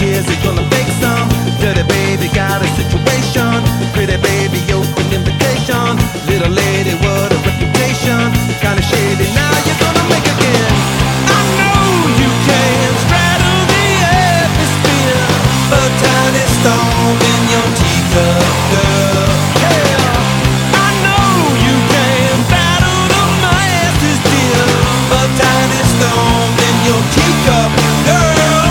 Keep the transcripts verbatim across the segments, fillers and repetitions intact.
tears, you're gonna fake some. Dirty baby got a situation. Pretty baby, open invitation. Little lady, what a reputation. Kinda shady, now you're gonna make again. I know you can straddle the atmosphere. A tiny storm in your teacup, girl. Yeah, I know you can battle the masses, dear. A tiny storm in your teacup, girl.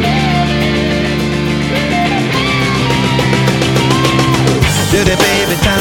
Dirty baby, time